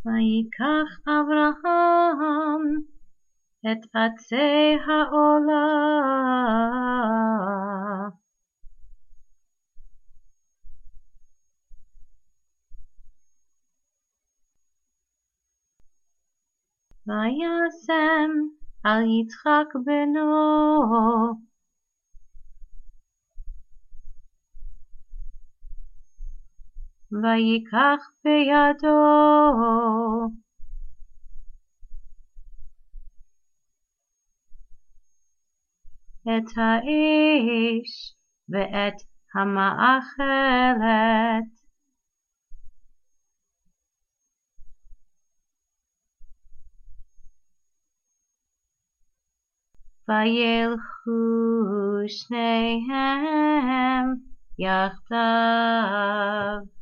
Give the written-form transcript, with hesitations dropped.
ויקח אברהם את עצי העולה וישם על יצחק בנו ויקח בידו את האיש ואת המאכלת וילכו שניהם יחדיו.